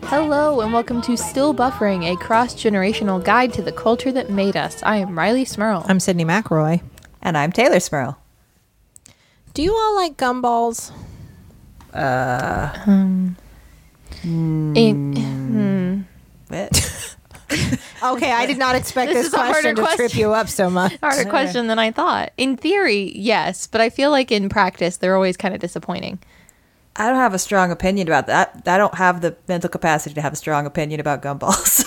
Hello and welcome to Still Buffering, a cross-generational guide to the culture that made us. I am Riley Smurl. I'm Sydney McElroy. And I'm Taylor Smurl. Do you all like gumballs? Okay, I did not expect this question to trip you up so much. Harder question than I thought. In theory, yes, but I feel like in practice, they're always kind of disappointing. I don't have a strong opinion about that. I don't have the mental capacity to have a strong opinion about gumballs.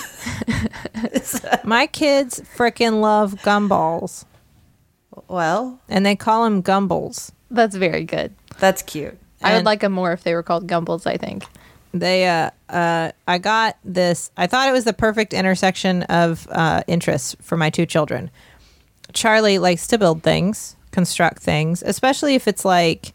My kids frickin' love gumballs. Well, and they call them gumballs. That's very good. That's cute. I would like them more if they were called gumballs, I think. They, I got this. I thought it was the perfect intersection of interests for my two children. Charlie likes to build things, construct things, especially if it's like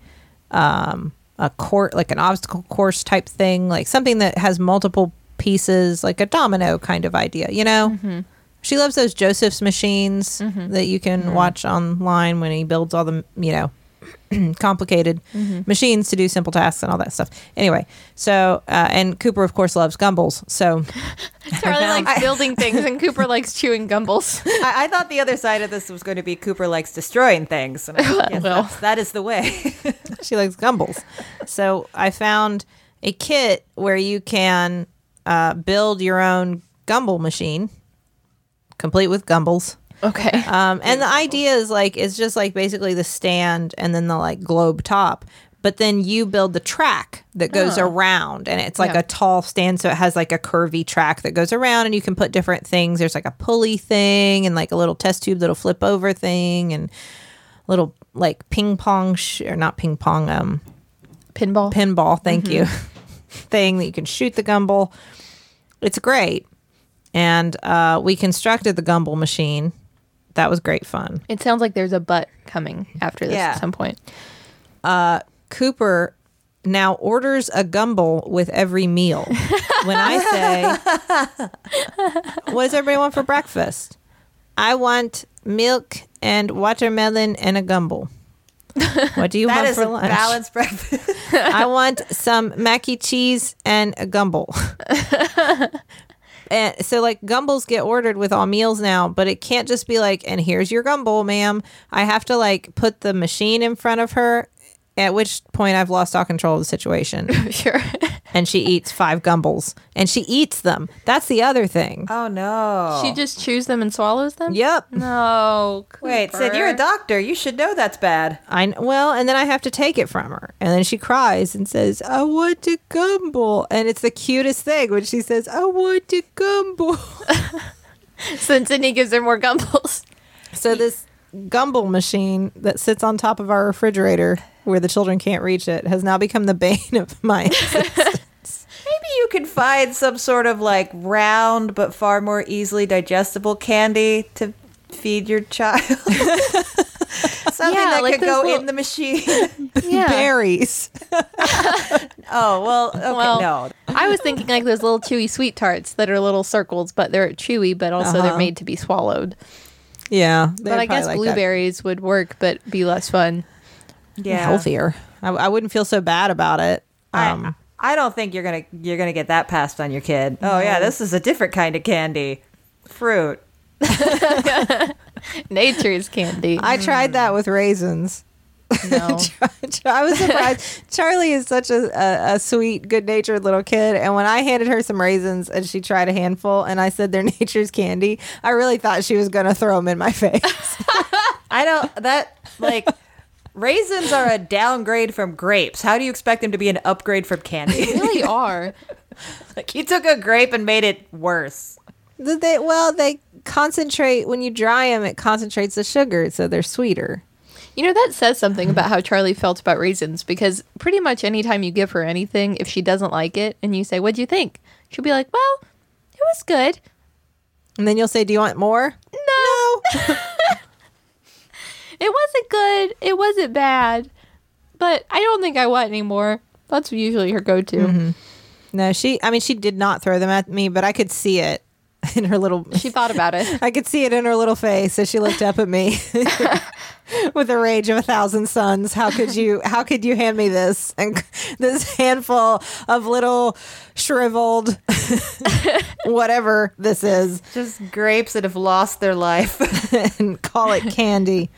a court, like an obstacle course type thing, like something that has multiple pieces, like a domino kind of idea, you know? Mm-hmm. She loves those Joseph's machines that you can watch online when he builds all the, you know, complicated machines to do simple tasks and all that stuff. Anyway, so and Cooper of course loves gumballs. So Charlie likes building things and Cooper likes chewing gumballs. I thought the other side of this was going to be Cooper likes destroying things. And yes, that is the way. She likes gumballs. So I found a kit where you can build your own gumball machine, complete with gumballs. Okay. And the idea is like, it's just like basically the stand and then the like globe top, but then you build the track that goes around, and it's like a tall stand. So it has like a curvy track that goes around, and you can put different things. There's like a pulley thing and like a little test tube that'll flip over thing and little like ping pong or not ping pong, pinball. Thank you. Thing that you can shoot the gumball. It's great. And we constructed the gumball machine. That was great fun. It sounds like there's a butt coming after this at some point. Cooper now orders a gumball with every meal. When I say, what does everybody want for breakfast? I want milk and watermelon and a gumball. What do you want for lunch? That is a balanced breakfast. I want some mac and cheese and a gumball. And so like gumballs get ordered with all meals now, but it can't just be like, and here's your gumball, ma'am. I have to like put the machine in front of her, at which point I've lost all control of the situation. Sure. And she eats 5 gumballs and she eats them. That's the other thing. Oh no. She just chews them and swallows them? Yep. No. Cooper. Wait, Sid, you're a doctor. You should know that's bad. Well, and then I have to take it from her. And then she cries and says, I want a gumball. And it's the cutest thing when she says, I want a gumball. So then Sydney gives her more gumballs. So this gumball machine that sits on top of our refrigerator where the children can't reach it has now become the bane of my existence. Maybe you could find some sort of like round but far more easily digestible candy to feed your child. Something that like could go little in the machine. Berries. Oh, well, okay, no. I was thinking like those little chewy sweet tarts that are little circles, but they're chewy, but also they're made to be swallowed. Yeah. But I guess blueberries would work, but be less fun. Yeah. Healthier. I wouldn't feel so bad about it. I don't think you're gonna get that passed on your kid. Oh yeah, this is a different kind of candy. Fruit. Nature's candy. I tried that with raisins. No. I was surprised. Charlie is such a sweet, good-natured little kid, and when I handed her some raisins and she tried a handful and I said they're nature's candy, I really thought she was going to throw them in my face. Raisins are a downgrade from grapes. How do you expect them to be an upgrade from candy? They really are. Like you took a grape and made it worse. They concentrate, when you dry them, it concentrates the sugar, so they're sweeter. You know, that says something about how Charlie felt about raisins, because pretty much anytime you give her anything, if she doesn't like it and you say, what'd you think? She'll be like, well, it was good. And then you'll say, do you want more? No. It wasn't good. It wasn't bad. But I don't think I want any more. That's usually her go-to. Mm-hmm. No, she did not throw them at me, but I could see it. in her little. She thought about it. I could see it in her little face as she looked up at me with the rage of 1,000 suns. How could you hand me this? And this handful of little shriveled whatever this is, Just grapes that have lost their life. and call it candy.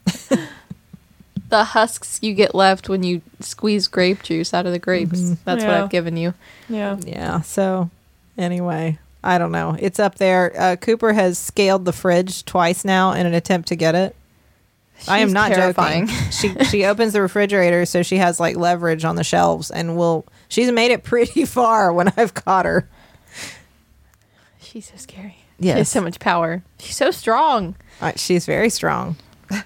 The husks you get left when you squeeze grape juice out of the grapes. That's what Yeah. I've given you. Yeah. Yeah. So anyway, I don't know. It's up there. Cooper has scaled the fridge twice now in an attempt to get it. I am She's not terrifying. joking. She opens the refrigerator so she has like leverage on the shelves, and she's made it pretty far when I've caught her. She's so scary. Yes. She has so much power. She's so strong. She's very strong.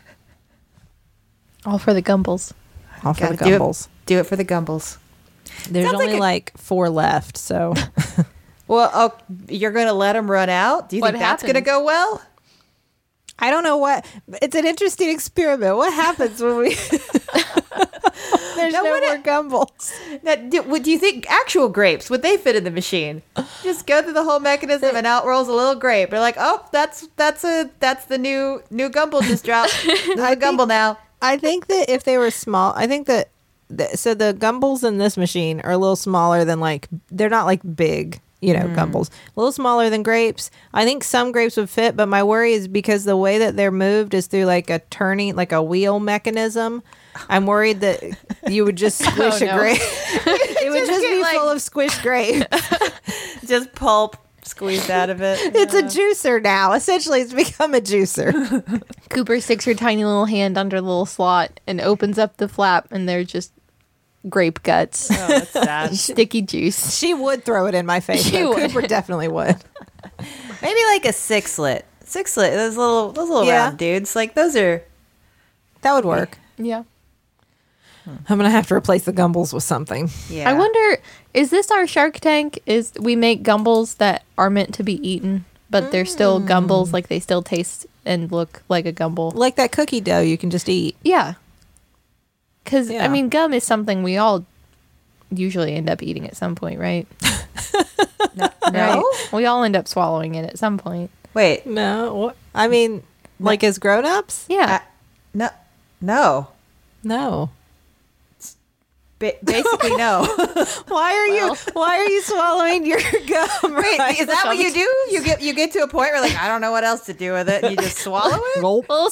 All for the gumbles. All for the Gotta do it. gumbles. Do it for the gumbles. There's Sounds only like like 4 left, so Well, oh, you're going to let them run out? Do you What think that's going to happens? go well? I don't know what. It's an interesting experiment. What happens when we? There's No, no what more gumbles. Now, do you think actual grapes, would they fit in the machine? Just go through the whole mechanism and out rolls a little grape. They're like, oh, that's the new gumble just dropped. There's a gumble now. I think that if they were small, I think that so the gumbles in this machine are a little smaller than they're not like big, gumbles. A little smaller than grapes. I think some grapes would fit, but my worry is because the way that they're moved is through like a turning, like a wheel mechanism. I'm worried that you would just squish no. a grape. It would just get, be like- full of squished grape. Just pulp squeezed out of it. It's a juicer now. Essentially, it's become a juicer. Cooper sticks her tiny little hand under the little slot and opens up the flap, and they're just grape guts. Oh, that's sad. Sticky juice. She would throw it in my face. She though. would. Cooper definitely would. Maybe like a sixlet. Sixlet, those little Yeah. round dudes. Like those are. That would work. Yeah. I'm gonna have to replace the gumbles with something. Yeah. I wonder, is this our Shark Tank? Is we make gumbles that are meant to be eaten, but they're still gumbles, like they still taste and look like a gumble. Like that cookie dough you can just eat. Yeah. Because, Yeah. I mean, gum is something we all usually end up eating at some point, right? No. Right? We all end up swallowing it at some point. Wait. No, what? I mean, like as grown-ups? Yeah. No. No. No. Basically, no. Why are you swallowing your gum? Wait, right? is that what you do? You get to a point where like I don't know what else to do with it, and you just swallow it. Gulp. Well,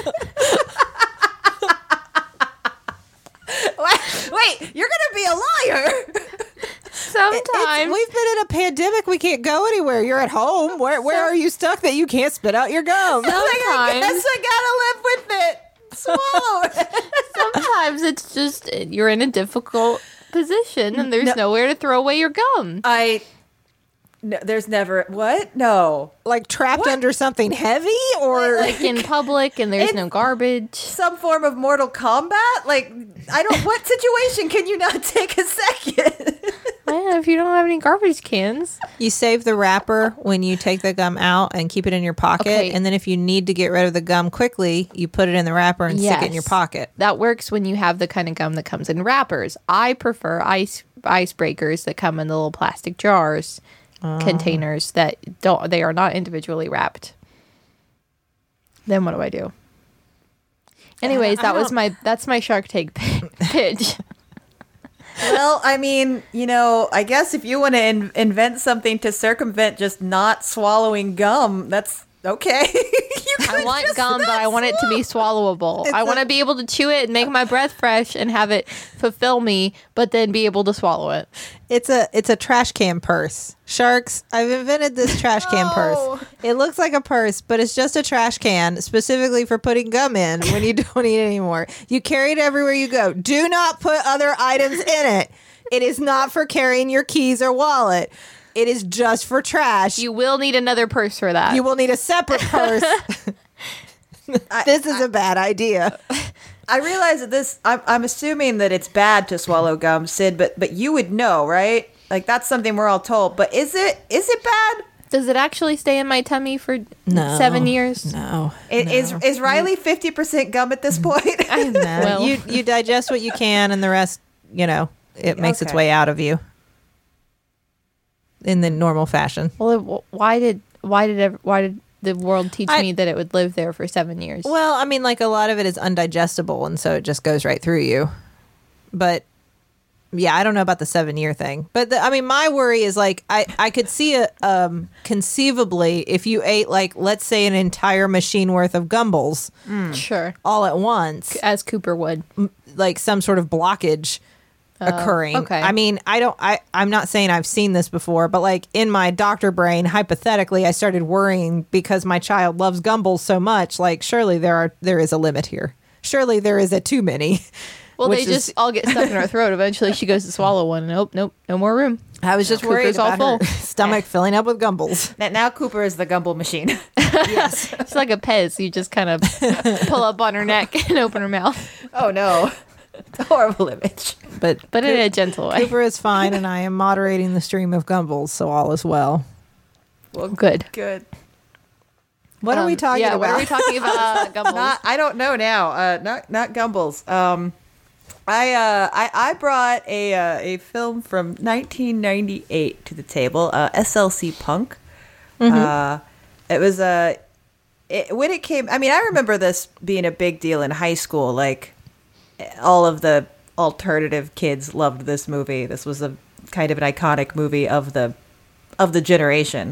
Wait, you're gonna be a liar. sometimes. We've been in a pandemic. We can't go anywhere. You're at home. Where are you stuck that you can't spit out your gum? Like, I Sometimes. guess I gotta live with it. Swallow it. Sometimes it's just you're in a difficult position and there's nowhere to throw away your gum. No, there's never what? No. Like trapped What? under something heavy, or Like in public and there's no garbage. Some form of Mortal Kombat? Like I don't. What situation can you not take a second? Yeah, if you don't have any garbage cans. you save the wrapper when you take the gum out and keep it in your pocket, Okay. and then if you need to get rid of the gum quickly, you put it in the wrapper and stick it in your Yes. pocket. That works when you have the kind of gum that comes in wrappers. I prefer icebreakers that come in the little plastic jars, containers that they are not individually wrapped. Then what do I do? Anyways, that's my Shark Tank pitch. Well, I mean, I guess if you want to invent something to circumvent just not swallowing gum, that's okay. I want gum, but I want it to be swallowable. I want to be able to chew it and make my breath fresh and have it fulfill me, but then be able to swallow it. It's a trash can purse. Sharks, I've invented this trash can purse. It looks like a purse, but it's just a trash can specifically for putting gum in when you don't eat anymore. You carry it everywhere you go. Do not put other items in it. It is not for carrying your keys or wallet. It is just for trash. You will need another purse for that. You will need a separate purse. This is a bad idea. I realize that this. I'm assuming that it's bad to swallow gum, Sid, but you would know, right? Like that's something we're all told. But is it bad? Does it actually stay in my tummy for No. 7 years? No. Is Riley 50% gum at this point? No. Well- You digest what you can, and the rest, it makes its Okay. way out of you in the normal fashion. Well, why did why did the world teach me that it would live there for 7 years? Well, I mean, like a lot of it is undigestible, and so it just goes right through you. But yeah, I don't know about the 7-year thing. But I mean, my worry is like I could see it conceivably if you ate like, let's say, an entire machine worth of Gumballs Sure. all at once, As Cooper would. like some sort of blockage occurring. okay. I mean, I'm not saying I've seen this before, but like in my doctor brain, hypothetically, I started worrying because my child loves Gumballs so much. Like, surely there is a limit here. Surely there is a too many. Well, which they just all get stuck in her throat. Eventually, she goes to swallow one. Nope, no more room. I was just worried Cooper's all about her full. stomach filling up with Gumballs. Now Cooper is the Gumball machine. Yes. It's like a Pez. You just kind of pull up on her neck and open her mouth, Oh no, horrible image. But but in a gentle way. Cooper is fine, and I am moderating the stream of Gumballs, so all is well. Well, Good. good. What are we talking about? What are we talking about? Gumballs. I don't know now. Not Gumballs. I brought a film from 1998 to the table. SLC Punk. It was when it came. I mean, I remember this being a big deal in high school. Like all of the alternative kids loved this movie. This was a kind of an iconic movie of the generation.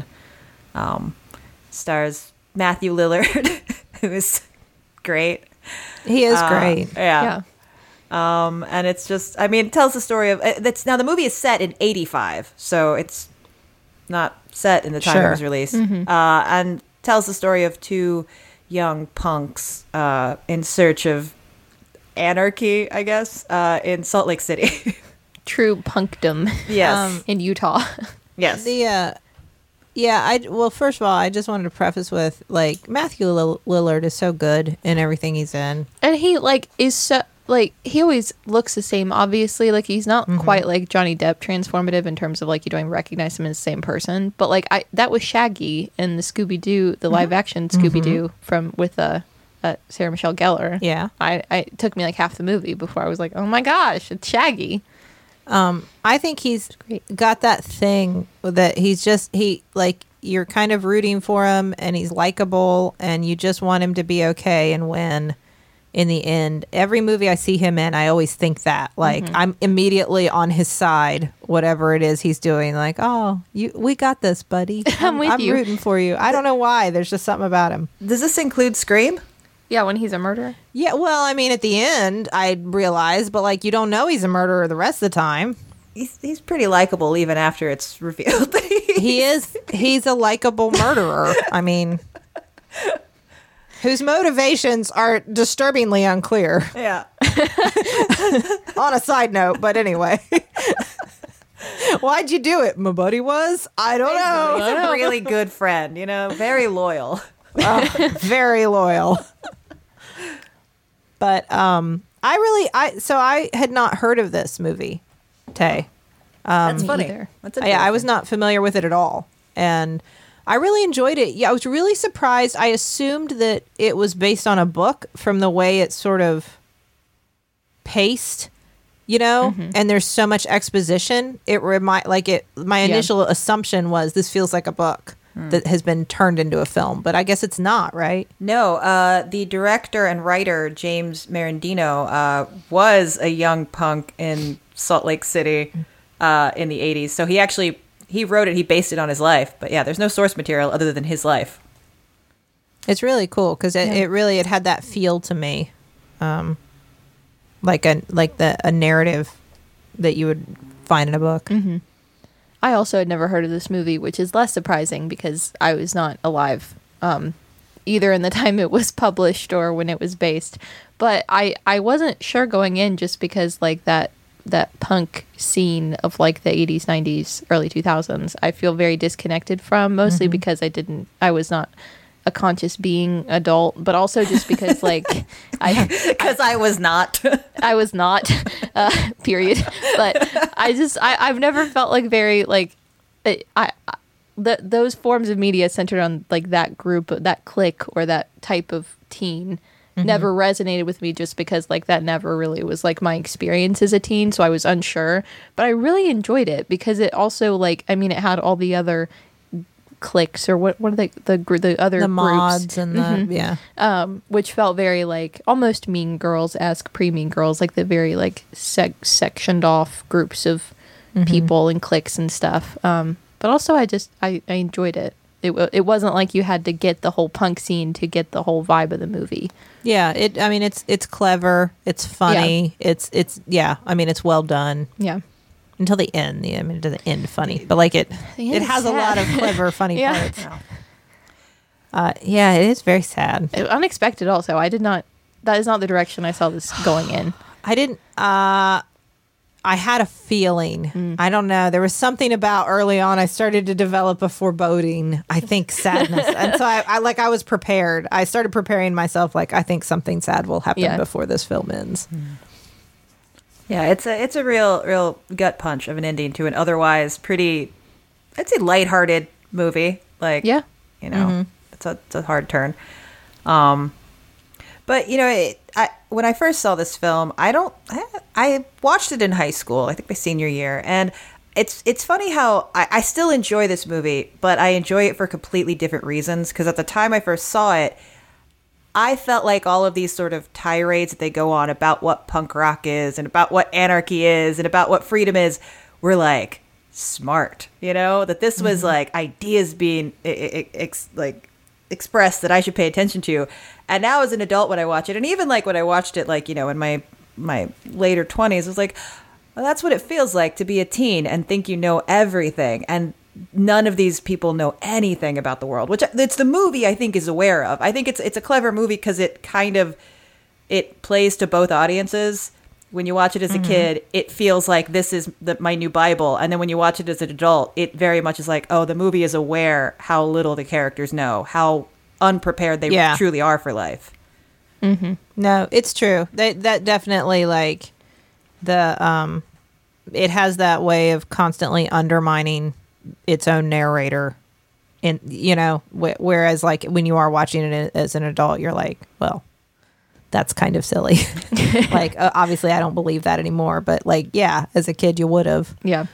Stars Matthew Lillard, who is great. He is great. Yeah. Yeah. And it's just, I mean, it tells the story of now the movie is set in 85, so it's not set in the time it was released. And tells the story of two young punks in search of anarchy, I guess, in Salt Lake City. True punkdom. Yes. In Utah. Yes. Well, first of all, I just wanted to preface with like Matthew Lillard is so good in everything he's in. And he like is so like he always looks the same. Obviously, like he's not quite like Johnny Depp transformative in terms of like you don't recognize him as the same person. But like that was Shaggy in the Scooby Doo, the live action Scooby Doo with Sarah Michelle Gellar. Yeah. It took me like half the movie before I was like, oh my gosh, it's Shaggy. I think he's got that thing that you're kind of rooting for him and he's likable and you just want him to be okay and win in the end. Every movie I see him in, I always think that. Like, I'm immediately on his side, whatever it is he's doing. Like, oh, we got this, buddy. I'm with you. I'm rooting for you. I don't know why. There's just something about him. Does this include Scream? Yeah, when he's a murderer. Yeah, well, I mean, at the end, I realized, but like, you don't know he's a murderer the rest of the time. He's pretty likable even after it's revealed that He is. He's a likable murderer. I mean, whose motivations are disturbingly unclear. Yeah. On a side note, but anyway. Why'd you do it? My buddy was? I don't know. He's a really good friend, very loyal. Very loyal. But I had not heard of this movie, Tay. That's funny. either. That's Yeah, I was not familiar with it at all. And I really enjoyed it. Yeah, I was really surprised. I assumed that it was based on a book from the way it's sort of paced, and there's so much exposition. My initial assumption was this feels like a book that has been turned into a film, but I guess it's not, right? No, the director and writer, James Marandino, was a young punk in Salt Lake City in the 80s. So he wrote it, he based it on his life. But yeah, there's no source material other than his life. It's really cool because it had that feel to me, like a narrative that you would find in a book. Mm-hmm. I also had never heard of this movie, which is less surprising because I was not alive either in the time it was published or when it was based. But I wasn't sure going in just because like that punk scene of like the 80s, 90s, early 2000s, I feel very disconnected from, mostly because I was not a conscious being adult, but also just because like I was not. I was not, period. But I've never felt like very like those forms of media centered on like that group, that clique, or that type of teen never resonated with me just because like that never really was like my experience as a teen. So I was unsure, but I really enjoyed it because it also like, I mean, it had all the other cliques, or what are the other The groups, mods and the which felt very like almost Mean Girls-esque, pre-Mean Girls, like the very like sectioned off groups of people and cliques and stuff. But also I enjoyed it. It wasn't like you had to get the whole punk scene to get the whole vibe of the movie. Yeah, it's clever, it's funny, it's it's well done. Yeah. Until the end. It doesn't end funny, but like it has a lot of clever, funny parts. Yeah, it is very sad. Unexpected also. That is not the direction I saw this going in. I didn't, I had a feeling. I don't know. There was something about early on. I started to develop a foreboding. I think sadness, and so I was prepared. I started preparing myself. Like I think something sad will happen before this film ends. Yeah, it's a real gut punch of an ending to an otherwise pretty, I'd say, lighthearted movie. Like it's a hard turn. But when I first saw this film, I watched it in high school, I think my senior year, and it's funny how I still enjoy this movie, but I enjoy it for completely different reasons. Because at the time I first saw it, I felt like all of these sort of tirades that they go on about what punk rock is and about what anarchy is and about what freedom is were like smart, that this was like ideas being expressed that I should pay attention to. And now as an adult, when I watch it, and even like when I watched it, like, in my later 20s, I was like, well, that's what it feels like to be a teen and think you know everything. And none of these people know anything about the world, which it's the movie I think is aware of. I think it's a clever movie because it it plays to both audiences. When you watch it as a kid, it feels like this is my new Bible. And then when you watch it as an adult, it very much is like, oh, the movie is aware how little the characters know, how unprepared they truly are for life. No, it's true. That definitely, like, it has that way of constantly undermining its own narrator. And, whereas, like, when you are watching it as an adult, you're like, well, that's kind of silly. Like, obviously I don't believe that anymore, but like, yeah, as a kid you would have. Yeah.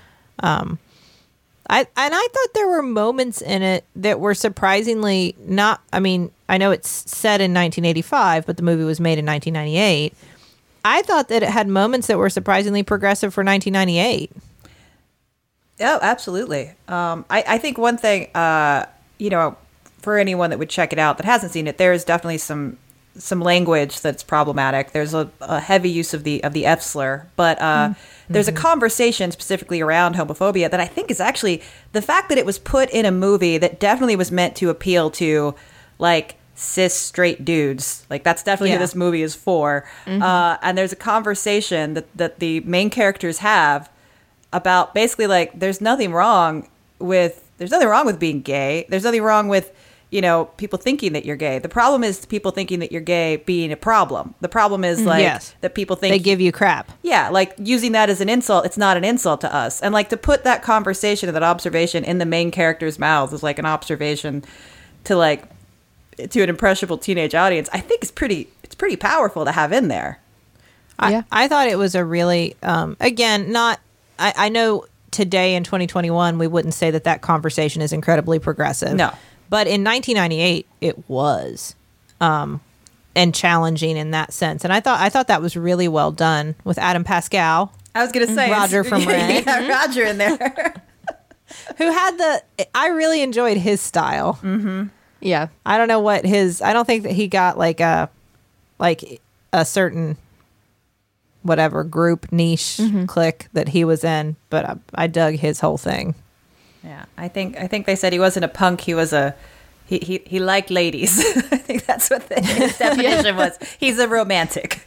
I thought there were moments in it that were surprisingly not, I mean, I know it's set in 1985, but the movie was made in 1998. I thought that it had moments that were surprisingly progressive for 1998. Oh, absolutely. I think one thing, for anyone that would check it out that hasn't seen it, there is definitely some language that's problematic. There's a heavy use of the F slur, but there's a conversation specifically around homophobia that I think is actually the fact that it was put in a movie that definitely was meant to appeal to like cis straight dudes. Like that's definitely who this movie is for. And there's a conversation that the main characters have about basically like there's nothing wrong with being gay. There's nothing wrong with people thinking that you're gay. The problem is people thinking that you're gay being a problem. The problem is like that people think they give you crap. Yeah, like using that as an insult. It's not an insult to us. And like to put that conversation and that observation in the main character's mouth is like an observation to an impressionable teenage audience. I think it's pretty powerful to have in there. I thought it was a really again not. I know today in 2021 we wouldn't say that conversation is incredibly progressive. No. But in 1998, it was, and challenging in that sense. And I thought that was really well done with Adam Pascal. I was going to say Roger from Red. Yeah, Roger in there, who had I really enjoyed his style. Mm-hmm. Yeah, I don't know what I don't think that he got like a certain whatever group niche clique that he was in, but I dug his whole thing. Yeah, I think they said he wasn't a punk. He was he liked ladies. I think that's what his definition was. He's a romantic.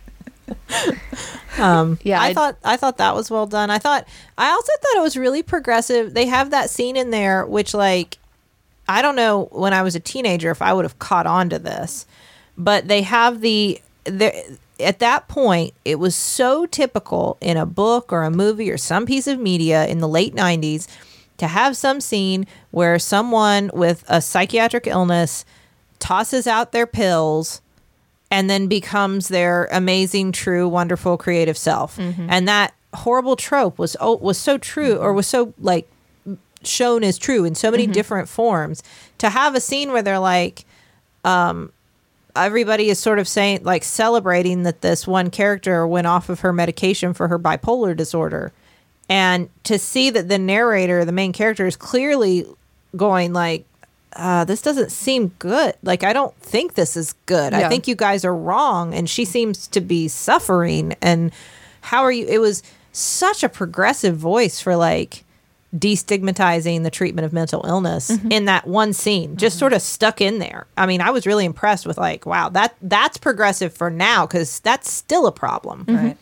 I thought that was well done. I also thought it was really progressive. They have that scene in there, which like, I don't know when I was a teenager if I would have caught on to this, but they have at that point, it was so typical in a book or a movie or some piece of media in the late 90s to have some scene where someone with a psychiatric illness tosses out their pills and then becomes their amazing, true, wonderful, creative self. And that horrible trope was so true, or was so like shown as true in so many different forms. To have a scene where they're like, everybody is sort of saying, like, celebrating that this one character went off of her medication for her bipolar disorder. And to see that the narrator, the main character, is clearly going like, this doesn't seem good. Like, I don't think this is good. Yeah. I think you guys are wrong. And she seems to be suffering. And how are you? It was such a progressive voice for like destigmatizing the treatment of mental illness in that one scene, just sort of stuck in there. I mean, I was really impressed with like, wow, that's progressive for now, because that's still a problem. Right.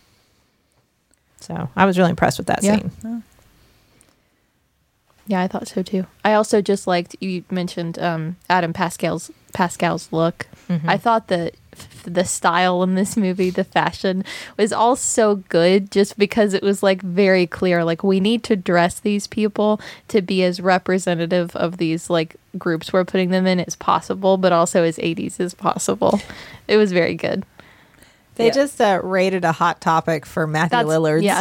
So I was really impressed with that Yeah. scene. Yeah, I thought so too. I also just liked, you mentioned Adam Pascal's look. I thought that the style in this movie, the fashion, was all so good, just because it was like very clear, like, we need to dress these people to be as representative of these like groups we're putting them in as possible, but also as 80s as possible. It was very good. They Yeah. just rated a Hot Topic for Matthew Lillard. Yeah.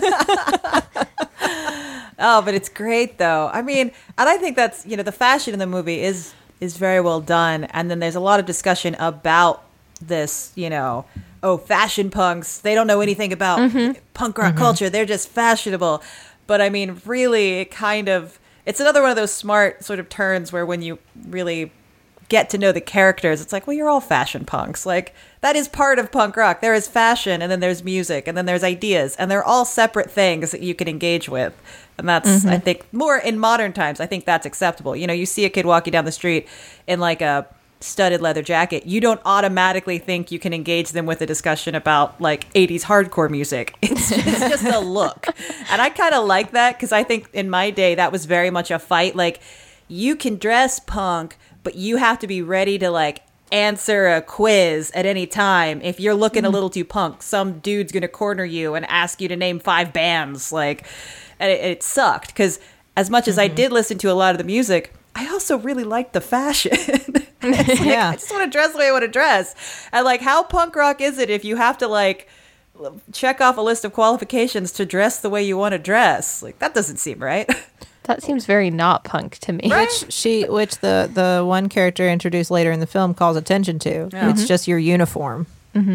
Oh, but it's great though. I mean, and I think that's, the fashion in the movie is very well done. And then there's a lot of discussion about this, fashion punks. They don't know anything about punk rock culture. They're just fashionable. But I mean, really, it's another one of those smart sort of turns where when you really get to know the characters, it's like, well, you're all fashion punks. Like, that is part of punk rock. There is fashion, and then there's music, and then there's ideas, and they're all separate things that you can engage with. And that's, I think, more in modern times, I think that's acceptable. You see a kid walking down the street in like a studded leather jacket, you don't automatically think you can engage them with a discussion about like 80s hardcore music. It's just a look. And I kind of like that, because I think in my day that was very much a fight. Like, you can dress punk, but you have to be ready to like answer a quiz at any time. If you're looking a little too punk, some dude's gonna corner you and ask you to name 5 bands. Like, and it sucked, because as much as I did listen to a lot of the music, I also really liked the fashion. It's like, Yeah. I just want to dress the way I want to dress. And like, how punk rock is it if you have to like check off a list of qualifications to dress the way you want to dress? Like, that doesn't seem right. That seems very not punk to me. Which the one character introduced later in the film calls attention to. Yeah. It's just your uniform.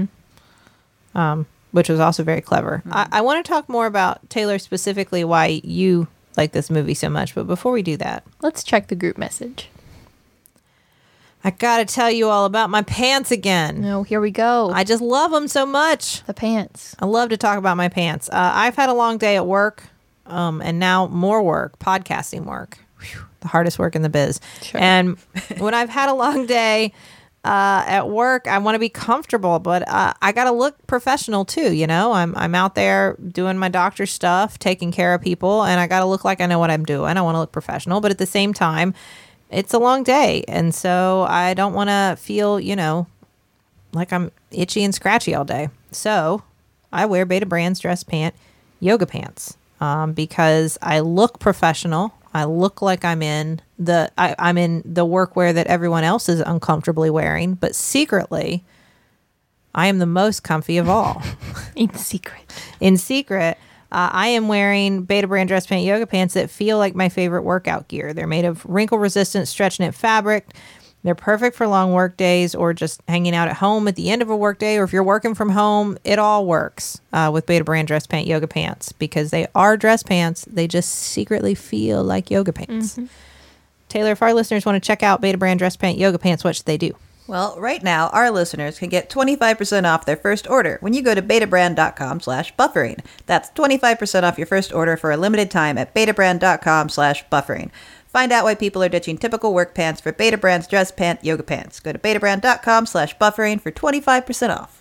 Which was also very clever. I want to talk more about, Taylor, specifically why you like this movie so much. But before we do that, Let's check the group message. I gotta tell you all about my pants again. No, here we go. I just love them so much. The pants. I love to talk about my pants. I've had a long day at work, and now more work, podcasting work. Whew, the hardest work in the biz. Sure. And when I've had a long day at work, I want to be comfortable, but I got to look professional too. I'm out there doing my doctor stuff, taking care of people, and I got to look like I know what I'm doing. I want to look professional, but at the same time, it's a long day, and so I don't want to feel, like I'm itchy and scratchy all day. So I wear Beta Brand's dress pant yoga pants because I look professional. I look like I'm in I'm in the workwear that everyone else is uncomfortably wearing, but secretly, I am the most comfy of all. In secret. In secret, I am wearing Beta Brand dress pant yoga pants that feel like my favorite workout gear. They're made of wrinkle-resistant stretch knit fabric. They're perfect for long work days or just hanging out at home at the end of a work day, or if you're working from home, it all works with Beta Brand dress pant yoga pants, because they are dress pants. They just secretly feel like yoga pants. Taylor, if our listeners want to check out Beta Brand dress pant yoga pants, what should they do? Well, right now, our listeners can get 25% off their first order when you go to betabrand.com/buffering. That's 25% off your first order for a limited time at betabrand.com/buffering. Find out why people are ditching typical work pants for Beta Brand's dress pant yoga pants. Go to betabrand.com/buffering for 25% off.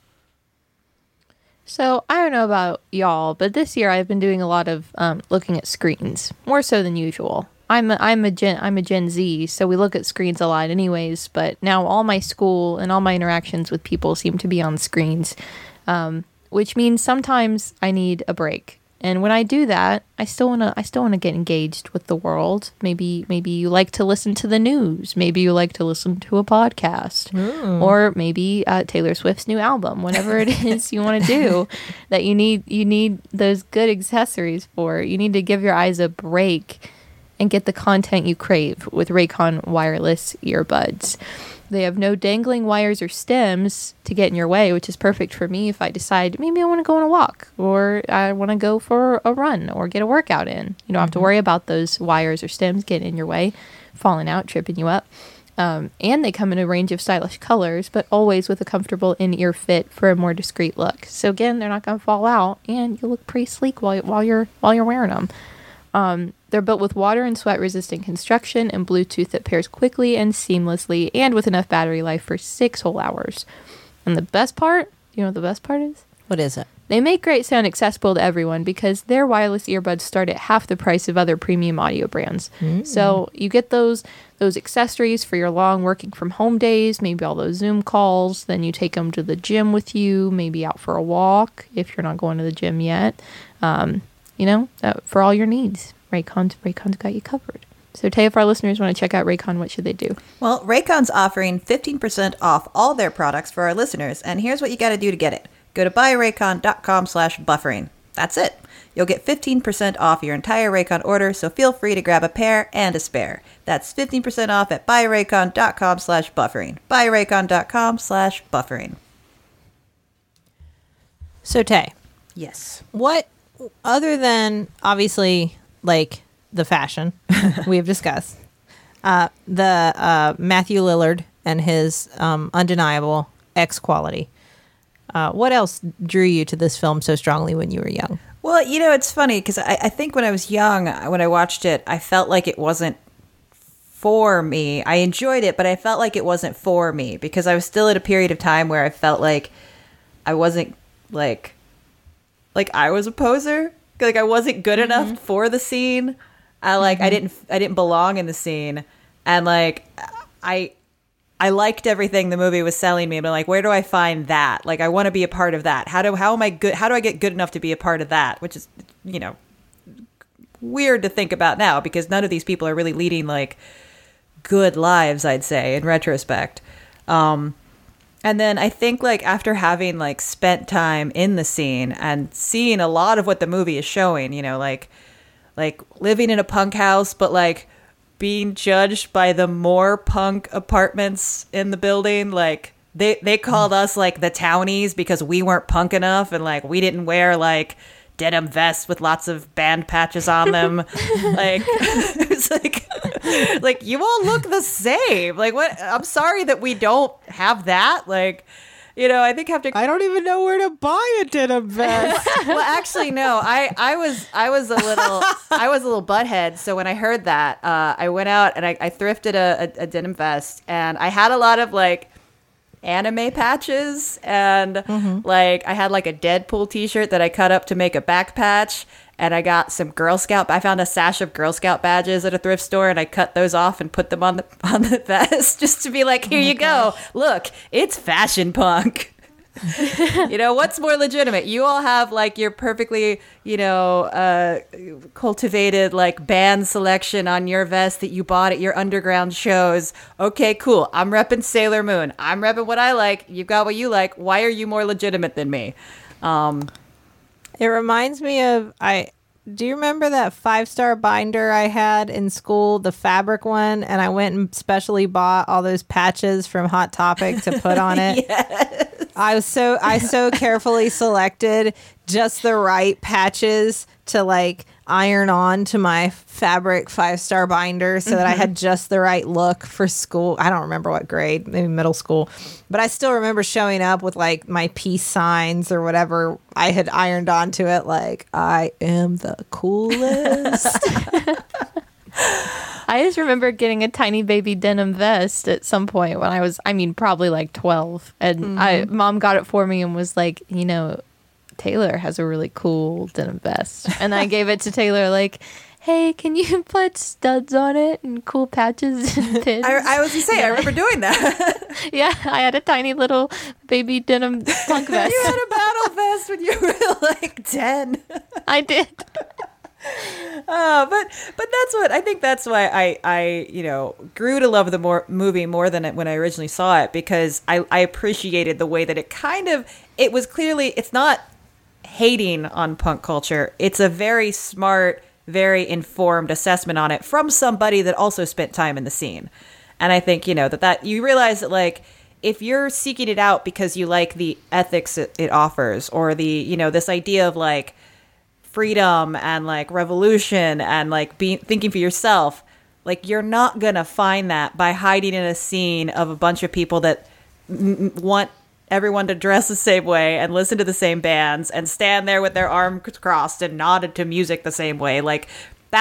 So I don't know about y'all, but this year I've been doing a lot of looking at screens, more so than usual. I'm a Gen Z, so we look at screens a lot anyways, but now all my school and all my interactions with people seem to be on screens, which means sometimes I need a break. And when I do that, I still want to get engaged with the world. Maybe you like to listen to the news. Maybe you like to listen to a podcast. Or maybe Taylor Swift's new album. Whatever it is you want to do that you need those good accessories for. You need to give your eyes a break and get the content you crave with Raycon wireless earbuds. They have no dangling wires or stems to get in your way, which is perfect for me if I decide maybe I want to go on a walk or I want to go for a run or get a workout in. You don't have to worry about those wires or stems getting in your way, falling out, tripping you up. And they come in a range of stylish colors, but always with a comfortable in-ear fit for a more discreet look. So again, they're not going to fall out, and you look pretty sleek while you're wearing them. They're built with water and sweat resistant construction and Bluetooth that pairs quickly and seamlessly and with enough battery life for 6 whole hours. And the best part, you know what the best part is? What is it? They make great sound accessible to everyone because their wireless earbuds start at half the price of other premium audio brands. So you get those accessories for your long working from home days, maybe all those Zoom calls, then you take them to the gym with you, maybe out for a walk if you're not going to the gym yet. For all your needs. Raycon's got you covered. So, Tay, if our listeners want to check out Raycon, what should they do? Well, Raycon's offering 15% off all their products for our listeners, and here's what you got to do to get it. Go to buyraycon.com/buffering. That's it. You'll get 15% off your entire Raycon order, so feel free to grab a pair and a spare. That's 15% off at buyraycon.com/buffering. buyraycon.com/buffering. So, Tay, Yes. what, other than obviously like the fashion we have discussed, the Matthew Lillard and his undeniable X quality, what else drew you to this film so strongly when you were young? Well, it's funny because I think when I was young, when I watched it, I felt like it wasn't for me. I enjoyed it, but I felt like it wasn't for me because I was still at a period of time where I felt like I wasn't like I was a poser. Like I wasn't good enough for the scene. I didn't belong in the scene. And like I liked everything the movie was selling me, but like, where do I find that? Like I want to be a part of that. How am I good? How do I get good enough to be a part of that? Which is, weird to think about now because none of these people are really leading like good lives, I'd say, in retrospect. And then I think like after having like spent time in the scene and seeing a lot of what the movie is showing, like living in a punk house, but like being judged by the more punk apartments in the building, like they called us like the townies because we weren't punk enough and like we didn't wear like denim vests with lots of band patches on them. Like it's like you all look the same. Like what? I'm sorry that we don't have that. Like, I think I don't even know where to buy a denim vest. Well, actually, no. I was a little butthead. So when I heard that, I went out and I thrifted a denim vest, and I had a lot of like anime patches, and like I had like a Deadpool t-shirt that I cut up to make a back patch, and I got some I found a sash of Girl Scout badges at a thrift store, and I cut those off and put them on the vest just to be like, here you go, look, it's fashion punk. What's more legitimate? You all have like your perfectly, cultivated like band selection on your vest that you bought at your underground shows. Okay, cool. I'm repping Sailor Moon. I'm repping what I like. You've got what you like. Why are you more legitimate than me? It reminds me of do you remember that 5-star binder I had in school, the fabric one, and I went and specially bought all those patches from Hot Topic to put on it? Yes. I so carefully selected just the right patches to like iron on to my fabric 5-star binder so that I had just the right look for school. I don't remember what grade, maybe middle school, but I still remember showing up with like my peace signs or whatever I had ironed onto it. Like, I am the coolest. I just remember getting a tiny baby denim vest at some point when I was, probably like 12. And mom got it for me and was like, Taylor has a really cool denim vest. And I gave it to Taylor like, hey, can you put studs on it and cool patches and pins? I was going to say, I remember doing that. Yeah, I had a tiny little baby denim punk vest. You had a Metal Fest when you were like 10. I did. But that's what I think. That's why I grew to love the movie more than when I originally saw it, because I appreciated the way that it was clearly, it's not hating on punk culture. It's a very smart, very informed assessment on it from somebody that also spent time in the scene. And I think, that you realize that, like, if you're seeking it out because you like the ethics it offers, or the, this idea of like freedom and like revolution and like thinking for yourself, like, you're not gonna find that by hiding in a scene of a bunch of people that want everyone to dress the same way and listen to the same bands and stand there with their arms crossed and nodded to music the same way. Like,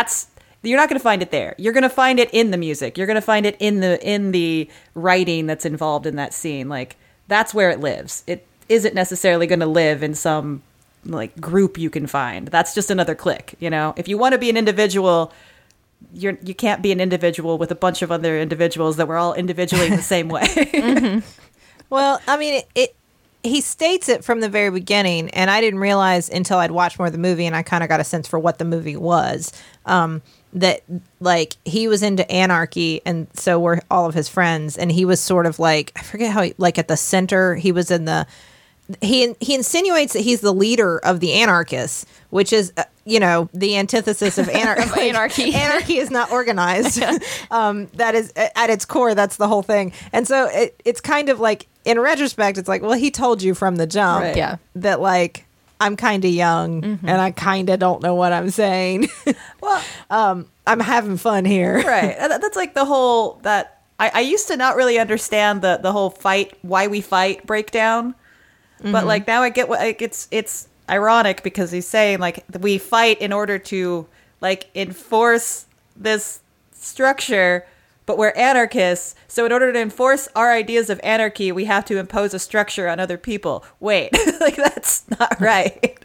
you're not going to find it there. You're going to find it in the music. You're going to find it in the writing that's involved in that scene. Like, that's where it lives. It isn't necessarily going to live in some like group you can find. That's just another clique. If you want to be an individual, you can't be an individual with a bunch of other individuals that were all individually the same way. Mm-hmm. Well, I mean, he states it from the very beginning, and I didn't realize until I'd watched more of the movie, and I kind of got a sense for what the movie was. That, like, he was into anarchy, and so were all of his friends, and he was sort of like, I forget how, like, at the center, he was in the... He insinuates that he's the leader of the anarchists, which is, the antithesis of anarchy. Anarchy is not organized. That is, at its core, that's the whole thing. And so it's kind of like, in retrospect, it's like, well, he told you from the jump Right. Yeah. that, like, I'm kind of young and I kind of don't know what I'm saying. Well, I'm having fun here. right. That's like the whole, that I used to not really understand the whole why we fight breakdown. But like now I get what, like, it's ironic because he's saying like we fight in order to like enforce this structure, but we're anarchists. So in order to enforce our ideas of anarchy, we have to impose a structure on other people. Wait, like that's not right.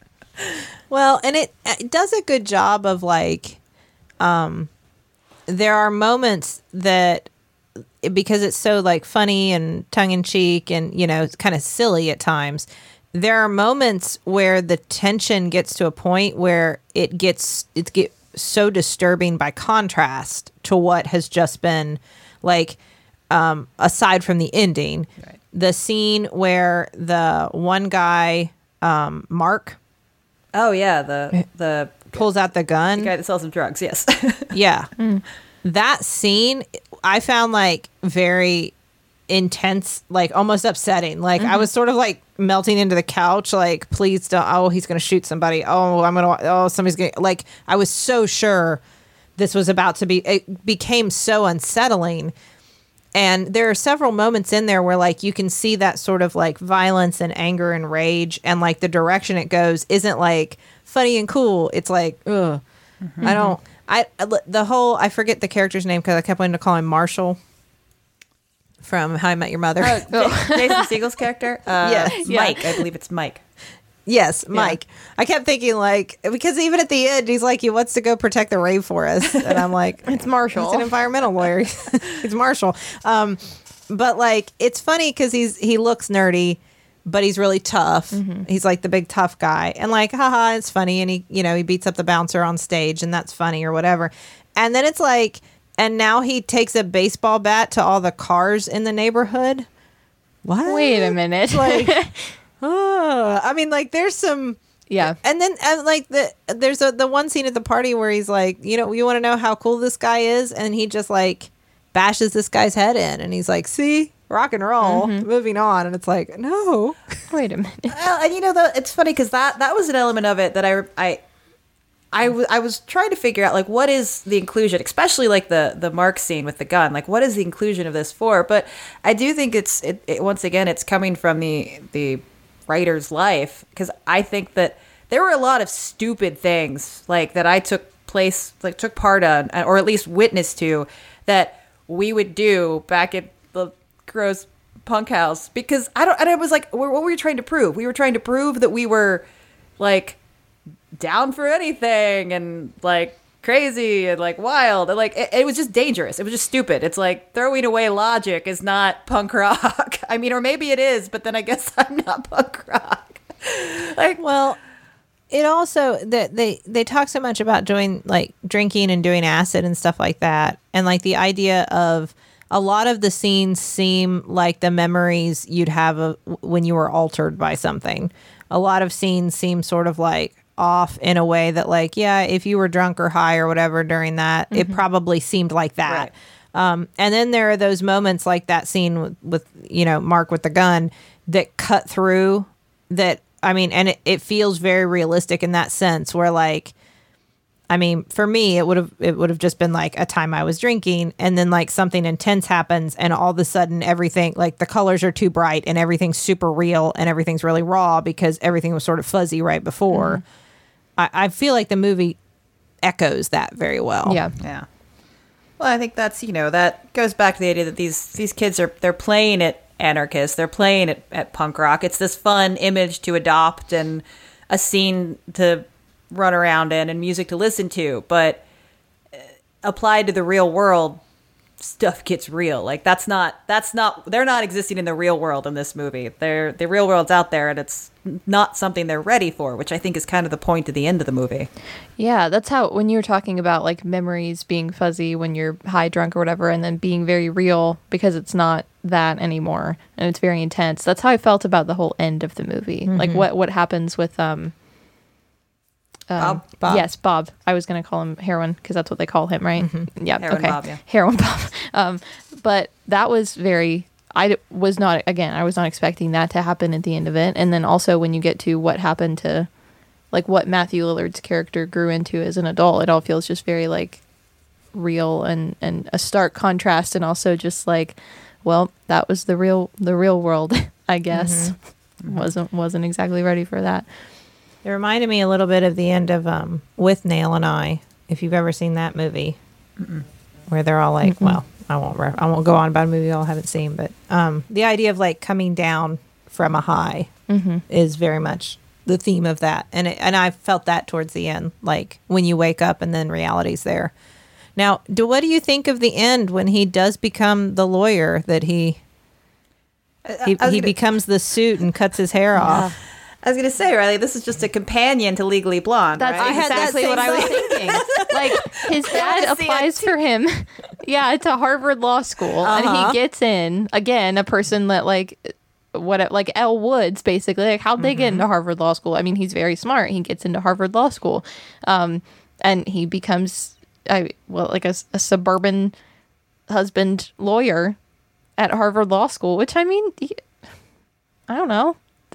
Well, and it does a good job of like, there are moments that, because it's so like funny and tongue in cheek and, it's kind of silly at times. There are moments where the tension gets to a point where it gets so disturbing by contrast to what has just been like, aside from the ending, Right. The scene where the one guy, Mark, Oh yeah, the pulls out the gun. guy that sells some drugs. Yes. Yeah. That scene I found like very intense, like almost upsetting. Like I was sort of like melting into the couch, like, please don't, oh, he's going to shoot somebody. Somebody's going to, like, I was so sure this was about to be, it became so unsettling. And there are several moments in there where like you can see that sort of like violence and anger and rage, and like the direction it goes isn't like funny and cool. It's like, ugh. I forget the character's name because I kept wanting to call him Marshall from How I Met Your Mother. Jason Segel's character. Yes. Mike. I believe it's Mike. Yes, Mike. I kept thinking like, because even at the end, he's like, he wants to go protect the rainforest. And I'm like, It's Marshall. He's an environmental lawyer. He's Marshall. But like, it's funny because he looks nerdy, but he's really tough. He's like the big tough guy. And like, haha, it's funny. And he beats up the bouncer on stage and that's funny or whatever. And then it's like, and now he takes a baseball bat to all the cars in the neighborhood. What? Wait a minute. Like, I mean, like, there's some, yeah. and then like there's the one scene at the party where he's like, you want to know how cool this guy is, and he just like bashes this guy's head in, and he's like, see, rock and roll, moving on, and it's like, no. Wait a minute. Well, and it's funny because that was an element of it that I was trying to figure out, like, what is the inclusion, especially like the Mark scene with the gun, like what is the inclusion of this for? But I do think it once again, it's coming from the writer's life, because I think that there were a lot of stupid things like that I took part on, or at least witnessed to, that we would do back at the gross punk house, because I was like, what were we trying to prove? We were trying to prove that we were like down for anything and like crazy and like wild, and like it was just dangerous. It was just stupid. It's like throwing away logic is not punk rock. I mean, or maybe it is, but then I guess I'm not punk rock. Like, Well, it also that they talk so much about doing like drinking and doing acid and stuff like that, and like the idea of a lot of the scenes seem like the memories you'd have when you were altered by something. A lot of scenes seem sort of like off in a way that, like, yeah, if you were drunk or high or whatever during that, it probably seemed like that. Right. And then there are those moments like that scene with Mark with the gun that cut through that. I mean, and it feels very realistic in that sense where, like, I mean, for me, it would have just been like a time I was drinking and then like something intense happens and all of a sudden everything, like the colors are too bright and everything's super real and everything's really raw because everything was sort of fuzzy right before. I feel like the movie echoes that very well. Yeah. yeah. Well, I think that's, that goes back to the idea that these kids they're playing at anarchists, they're playing at punk rock. It's this fun image to adopt and a scene to run around in and music to listen to, but applied to the real world, stuff gets real. Like that's not they're not existing in the real world in this movie. The real world's out there and it's not something they're ready for, which I think is kind of the point at the end of the movie. Yeah, that's how, when you were talking about like memories being fuzzy when you're high, drunk or whatever, and then being very real because it's not that anymore and it's very intense. That's how I felt about the whole end of the movie. Like what happens with Bob? Yes, Bob. I was going to call him Heroin because that's what they call him, right? Yeah. Heroin okay. Bob, yeah. Heroin Bob. But that was very, I was not expecting that to happen at the end of it. And then also when you get to what happened to, like what Matthew Lillard's character grew into as an adult, it all feels just very like real and a stark contrast. And also just like, well, that was the real world, I guess. Wasn't exactly ready for that. It reminded me a little bit of the end of With Nail and I, if you've ever seen that movie, where they're all like, well, I won't go on about a movie y'all haven't seen, but the idea of like coming down from a high is very much the theme of that, and I felt that towards the end, like when you wake up and then reality's there. Now, what do you think of the end when he does become the lawyer that he becomes the suit and cuts his hair off? I was going to say, Riley, this is just a companion to Legally Blonde, That's right? exactly what I was thinking. Like his dad applies for him, to Harvard Law School, and he gets in again. A person that like Elle Woods, basically. Like how'd they get into Harvard Law School? I mean, he's very smart. He gets into Harvard Law School, and he becomes a suburban husband lawyer at Harvard Law School. Which I mean, I don't know.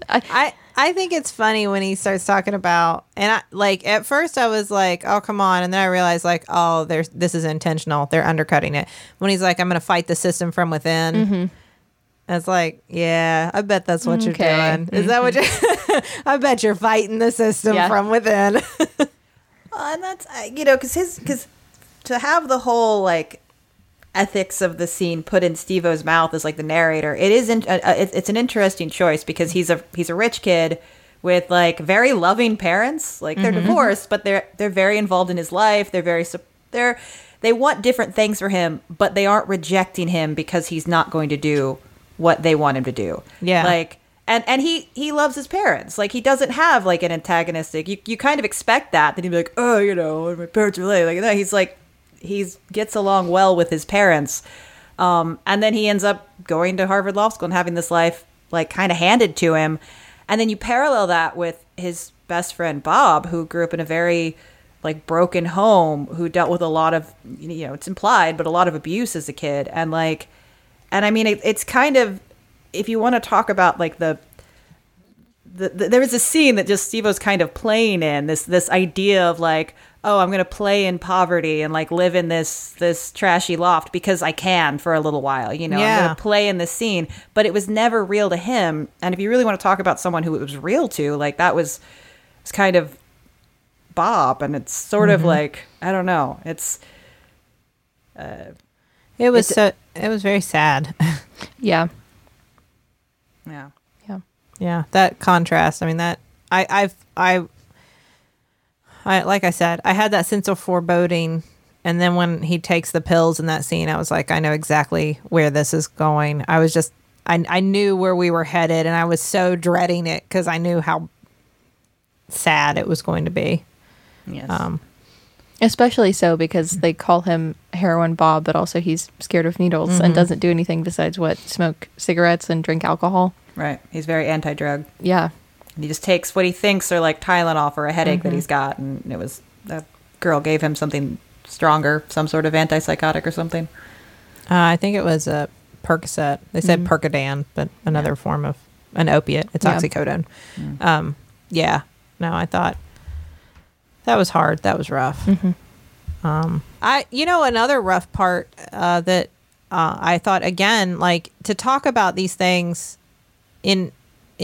I think it's funny when he starts talking about, and I like at first I was like, oh come on, and then I realized like, oh, this is intentional. They're undercutting it. When he's like, I'm going to fight the system from within. And it's like, yeah, I bet that's what you're doing. Is that what you? I bet you're fighting the system from within. Well, and that's because to have the whole like ethics of the scene put in Steve-O's mouth as like the narrator, it's an interesting choice because he's a rich kid with like very loving parents. Like they're divorced, but they're very involved in his life. They want different things for him, but they aren't rejecting him because he's not going to do what they want him to do. Yeah. Like and he loves his parents. Like he doesn't have like an antagonistic. You kind of expect that he'd be like, oh, my parents are late. Like no, he's like. He gets along well with his parents. And then he ends up going to Harvard Law School and having this life like kind of handed to him. And then you parallel that with his best friend, Bob, who grew up in a very like broken home, who dealt with a lot of, it's implied, but a lot of abuse as a kid. And I mean, it's kind of, if you want to talk about like there was a scene that just Steve-O's kind of playing in this idea of like, oh, I'm going to play in poverty and like live in this trashy loft because I can for a little while, I'm going to play in this scene, but it was never real to him. And if you really want to talk about someone who it was real to, like that was kind of Bob. And it's sort of like, I don't know. It was very sad. Yeah. Yeah. Yeah, that contrast. I mean, that I like I said, I had that sense of foreboding, and then when he takes the pills in that scene, I was like, I know exactly where this is going. I was just, I knew where we were headed, and I was so dreading it because I knew how sad it was going to be. Yes. Especially so because they call him Heroin Bob, but also he's scared of needles and doesn't do anything besides smoke cigarettes and drink alcohol. Right. He's very anti-drug. Yeah. He just takes what he thinks are like Tylenol for a headache that he's got, and it was the girl gave him something stronger, some sort of antipsychotic or something. I think it was a Percocet. They said Percodan, but another form of an opiate. It's oxycodone. Yeah. No, I thought that was hard. That was rough. Another rough part that I thought, again, like, to talk about these things in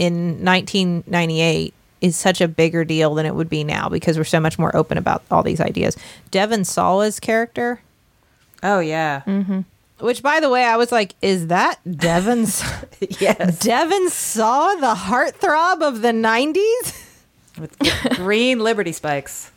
1998 is such a bigger deal than it would be now because we're so much more open about all these ideas. Devon Sawa's character. Oh, yeah. Which, by the way, I was like, is that Devon? Yes. Devon Sawa, the heartthrob of the 90s? With green Liberty spikes.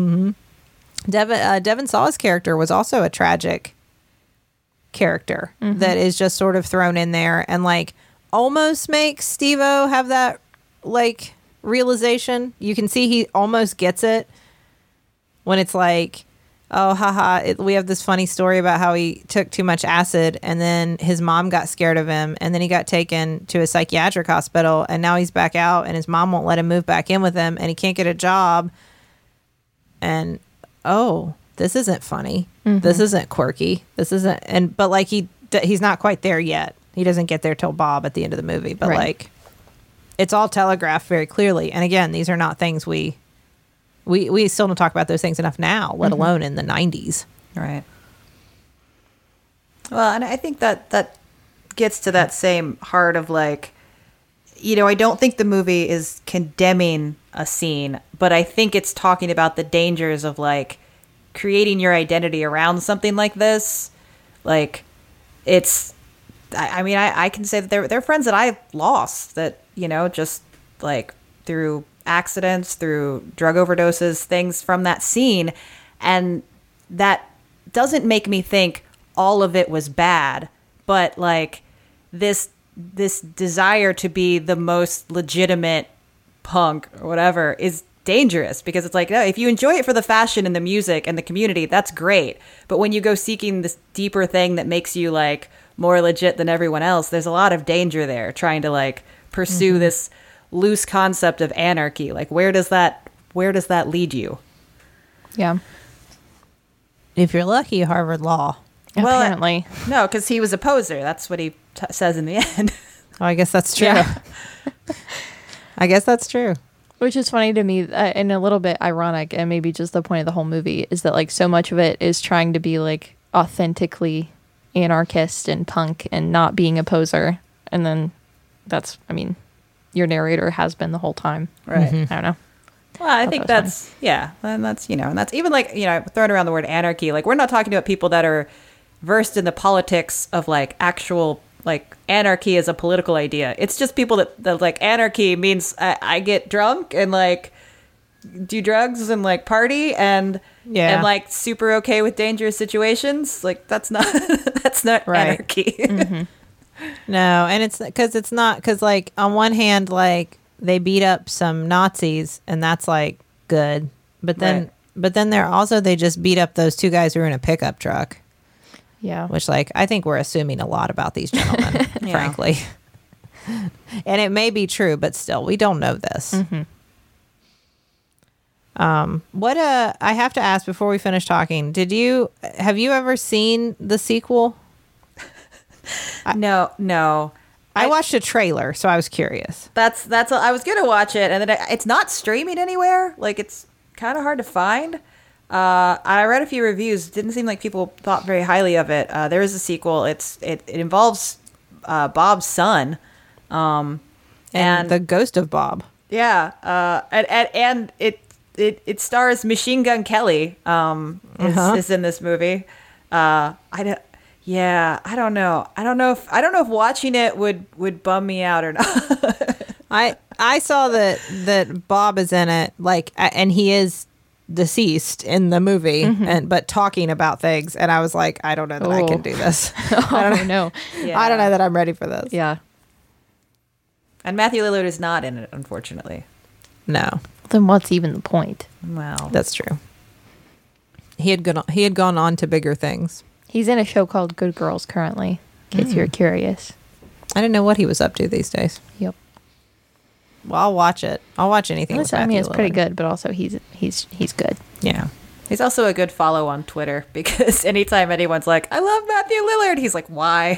Devon Sawa's character was also a tragic character that is just sort of thrown in there and like almost makes Steve-O have that like realization. You can see he almost gets it when it's like, oh, haha, we have this funny story about how he took too much acid and then his mom got scared of him and then he got taken to a psychiatric hospital and now he's back out and his mom won't let him move back in with him and he can't get a job. And, oh, this isn't funny. This isn't quirky. This isn't, but like he's not quite there yet. He doesn't get there till Bob at the end of the movie, but like it's all telegraphed very clearly. And again, these are not things we still don't talk about those things enough now, let alone in the 90s. Right. Well, and I think that gets to that same heart of like, I don't think the movie is condemning a scene, but I think it's talking about the dangers of like creating your identity around something like this. Like it's, I can say that they're friends that I've lost that, just like through accidents, through drug overdoses, things from that scene. And that doesn't make me think all of it was bad, but like this desire to be the most legitimate punk or whatever is dangerous because it's like, no, if you enjoy it for the fashion and the music and the community, that's great. But when you go seeking this deeper thing that makes you like more legit than everyone else, there's a lot of danger there trying to like pursue this loose concept of anarchy. Like where does that lead you? Yeah. If you're lucky, Harvard Law. Well, Apparently. No, because he was a poser. That's what he says in the end. Oh, I guess that's true. Yeah. I guess that's true. Which is funny to me and a little bit ironic, and maybe just the point of the whole movie is that like so much of it is trying to be like authentically anarchist and punk and not being a poser. And then that's, your narrator has been the whole time. Right. I don't know. Well, I think that's, yeah, and that's, and that's even like, throwing around the word anarchy. Like, we're not talking about people that are versed in the politics of like actual, like anarchy as a political idea. It's just people that like anarchy means I get drunk and like do drugs and like party and am like super okay with dangerous situations. Like that's not, Right. anarchy. No, and it's because like on one hand, like they beat up some Nazis and that's like good, but then they just beat up those two guys who were in a pickup truck. Yeah. Which like I think we're assuming a lot about these gentlemen, frankly. And it may be true, but still, we don't know this. What I have to ask before we finish talking, have you ever seen the sequel? No. I watched a trailer, so I was curious. That's I was gonna watch it, and then it's not streaming anywhere. Like it's kind of hard to find. I read a few reviews. Didn't seem like people thought very highly of it. There is a sequel. It involves Bob's son, and the ghost of Bob. Yeah, and it stars Machine Gun Kelly. Is in this movie. I don't know. I don't know if watching it would bum me out or not. I saw that Bob is in it, like, and he is deceased in the movie, but talking about things, and I was like, I don't know that I can do this. I don't know. Yeah. I don't know that I'm ready for this. Yeah. And Matthew Lillard is not in it, unfortunately. No. Then what's even the point? Well, That's true. He had gone on to bigger things. He's in a show called Good Girls currently, in case you're curious. I didn't know what he was up to these days. Yep. Well, I'll watch it. I'll watch anything. Listen, I mean, it's pretty good, but also he's good. Yeah. he's also a good follow on Twitter because anytime anyone's like, I love Matthew Lillard, he's like, why?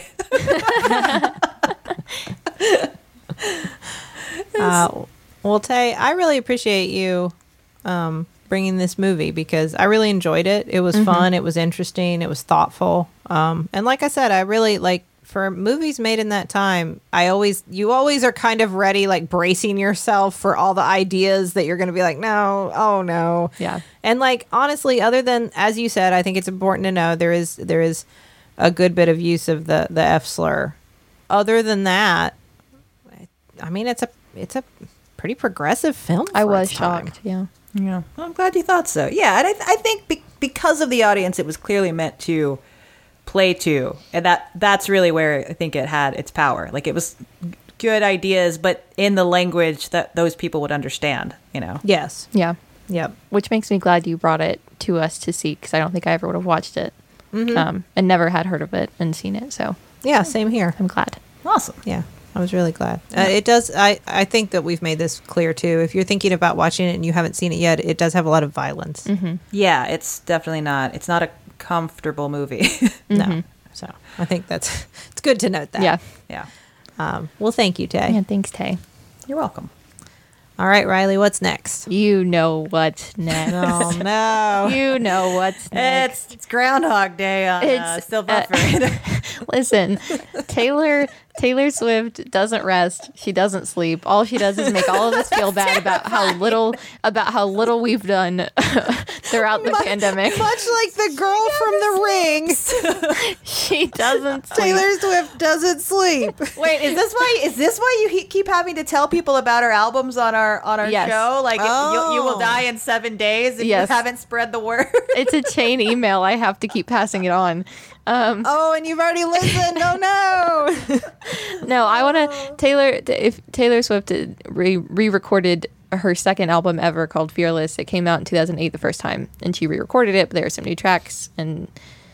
Well, Tay, I really appreciate you bringing this movie because I really enjoyed it. It was fun. It was interesting. It was thoughtful. And like I said, I really like for movies made in that time. You always are kind of ready, like bracing yourself for all the ideas that you're going to be like, no, oh no. Yeah. And like, honestly, other than, as you said, I think it's important to know there is a good bit of use of the F slur. Other than that, I mean, it's a pretty progressive film. I for was its time. shocked. Yeah. Yeah, well, I'm glad you thought so. Yeah, and I think because of the audience, it was clearly meant to play to, and that's really where I think it had its power. Like it was good ideas, but in the language that those people would understand. You know. Yes. Yeah. Yep. Which makes me glad you brought it to us to see because I don't think I ever would have watched it and never had heard of it and seen it. So Yeah. Same here. I'm glad. Awesome. Yeah. I was really glad. It does. I think that we've made this clear too. If you're thinking about watching it and you haven't seen it yet, it does have a lot of violence. Yeah, it's definitely not. It's not a comfortable movie. No. So I think it's good to note that. Yeah. Yeah. Well, thank you, Tay. Yeah. Thanks, Tay. You're welcome. All right, Riley, what's next? You know what's next. Oh no. You know what's next. It's Groundhog Day on It's, Still Buffering. Listen, Taylor Swift doesn't rest. She doesn't sleep. All she does is make all of us feel bad about how little we've done throughout the pandemic. Much like the girl from The Ring, She doesn't sleep. Taylor Swift doesn't sleep. Wait, is this why you keep having to tell people about our albums on our Yes. show? Like you will Oh. die in 7 days if Yes. you haven't spread the word. It's a chain email. I have to keep passing it on. Oh, and you've already listened. Oh no. No, I want to. If Taylor Swift re-recorded her second album ever called Fearless, it came out in 2008 the first time, and she re-recorded it. But there are some new tracks, and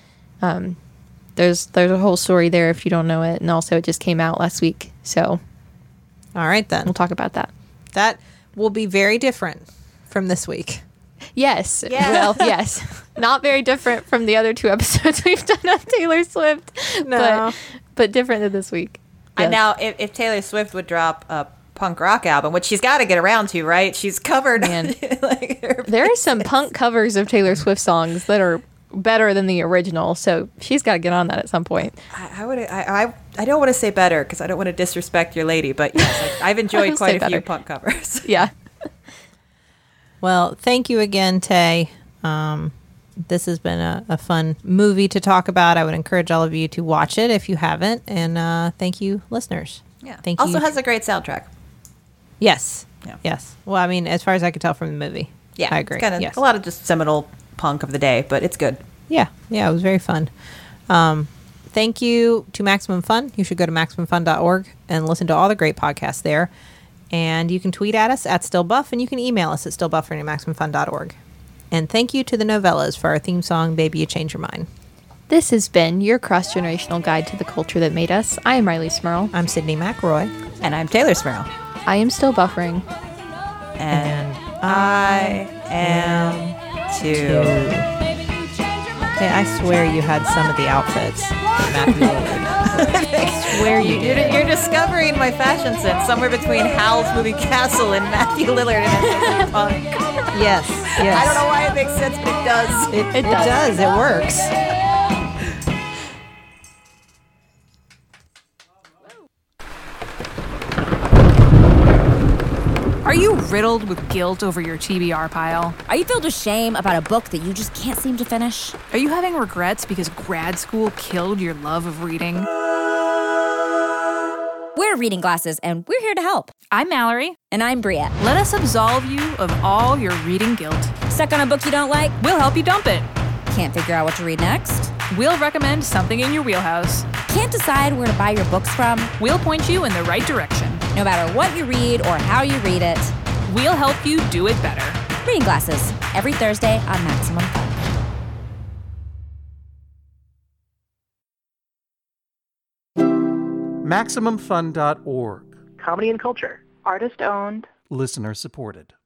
there's a whole story there if you don't know it. And also, it just came out last week, so All right then. we'll talk about that. That will be very different from this week. Yes. Well, yes. Not very different from the other two episodes we've done on Taylor Swift. No. But different than this week. Yes. And now, if Taylor Swift would drop a punk rock album, which she's got to get around to, right? She's covered. Man. like her There are some punk covers of Taylor Swift songs that are better than the original, so she's got to get on that at some point. I don't want to say better because I don't want to disrespect your lady, but yes, I've enjoyed Say quite a few better. punk covers. Yeah. Well, thank you again, Tay. This has been a fun movie to talk about. I would encourage all of you to watch it if you haven't. And thank you, listeners. Yeah. Thank Also you. has a great soundtrack. Yes. Yeah. Yes. Well, I mean, as far as I could tell from the movie. Yeah, I agree. It's kind of Yes. a lot of just seminal punk of the day, but it's good. Yeah. Yeah, it was very fun. Thank you to Maximum Fun. You should go to MaximumFun.org and listen to all the great podcasts there. And you can tweet at us at StillBuff, and you can email us at stillbuffering@MaximumFun.org. And thank you to the Novellas for our theme song, Baby You Change Your Mind. This has been your cross-generational guide to the culture that made us. I am Riley Smurl. I'm Sydney McRoy. And I'm Taylor Smurl. I am still buffering. And I am too. Hey, I swear you had some of the outfits that Matthew Lillard. I swear you're discovering my fashion sense somewhere between Howl's Moving Castle and Matthew Lillard and punk. Yes, yes. I don't know why it makes sense, but it does. It does. It works. Are you riddled with guilt over your TBR pile? Are you filled with shame about a book that you just can't seem to finish? Are you having regrets because grad school killed your love of reading? We're Reading Glasses, and we're here to help. I'm Mallory. And I'm Bria. Let us absolve you of all your reading guilt. Stuck on a book you don't like? We'll help you dump it. Can't figure out what to read next? We'll recommend something in your wheelhouse. Can't decide where to buy your books from? We'll point you in the right direction. No matter what you read or how you read it, We'll help you do it better. Reading Glasses, every Thursday on Maximum Fun. MaximumFun.org. Comedy and culture. Artist owned. Listener supported.